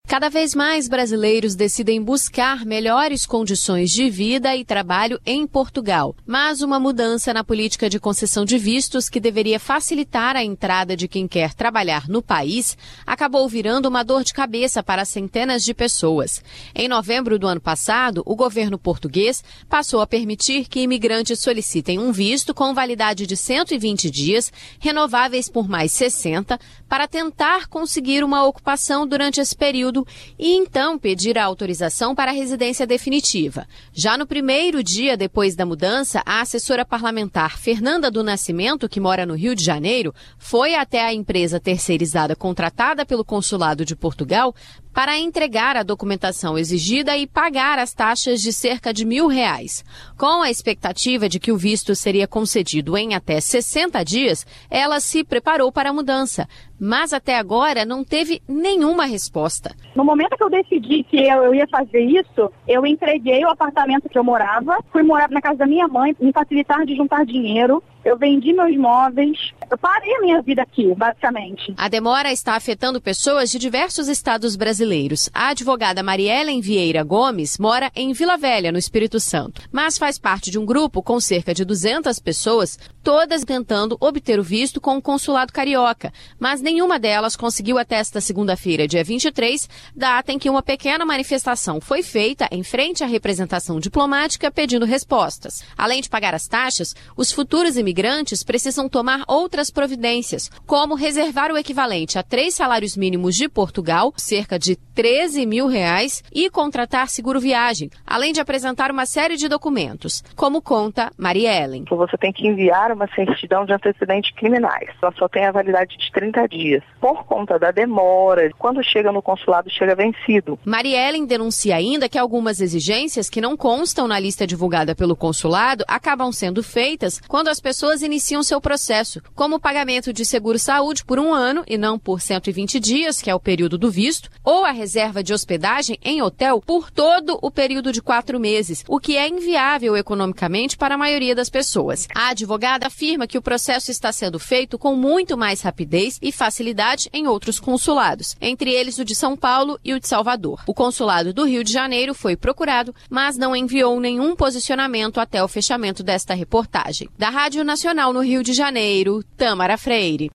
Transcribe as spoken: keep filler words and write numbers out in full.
Cada vez mais brasileiros decidem buscar melhores condições de vida e trabalho em Portugal. Mas uma mudança na política de concessão de vistos, que deveria facilitar a entrada de quem quer trabalhar no país, acabou virando uma dor de cabeça para centenas de pessoas. Em novembro do ano passado, o governo português passou a permitir que imigrantes solicitem um visto com validade de cento e vinte dias, renováveis por mais sessenta, para tentar conseguir uma ocupação durante esse período e então pedir a autorização para a residência definitiva. Já no primeiro dia depois da mudança, a assessora parlamentar Fernanda do Nascimento, que mora no Rio de Janeiro, foi até a empresa terceirizada contratada pelo Consulado de Portugal para entregar a documentação exigida e pagar as taxas de cerca de mil reais. Com a expectativa de que o visto seria concedido em até sessenta dias, ela se preparou para a mudança, mas até agora não teve nenhuma resposta. No momento que eu decidi que eu ia fazer isso, eu entreguei o apartamento que eu morava, fui morar na casa da minha mãe, me facilitar de juntar dinheiro, eu vendi meus móveis, eu parei a minha vida aqui, basicamente. A demora está afetando pessoas de diversos estados brasileiros. A advogada Mariellen Vieira Gomes mora em Vila Velha, no Espírito Santo, mas faz parte de um grupo com cerca de duzentas pessoas, todas tentando obter o visto com o consulado carioca, mas nenhuma delas conseguiu até esta segunda-feira, dia vinte e três, data em que uma pequena manifestação foi feita em frente à representação diplomática pedindo respostas. Além de pagar as taxas, os futuros imigrantes precisam tomar outras providências, como reservar o equivalente a três salários mínimos de Portugal, cerca de treze mil reais, e contratar seguro-viagem, além de apresentar uma série de documentos, como conta Mariellen. Você tem que enviar uma certidão de antecedentes criminais. Ela só tem a validade de trinta dias. Por conta da demora, quando chega no consulado, chega vencido. Mariellen denuncia ainda que algumas exigências que não constam na lista divulgada pelo consulado acabam sendo feitas quando as pessoas iniciam seu processo, como o pagamento de seguro-saúde por um ano e não por cento e vinte dias, que é o período do visto, ou a reserva de hospedagem em hotel por todo o período de quatro meses, o que é inviável economicamente para a maioria das pessoas. A advogada afirma que o processo está sendo feito com muito mais rapidez e facilidade em outros consulados, entre eles o de São Paulo e o de Salvador. O consulado do Rio de Janeiro foi procurado, mas não enviou nenhum posicionamento até o fechamento desta reportagem. Da Rádio Nacional no Rio de Janeiro, Tâmara Freire.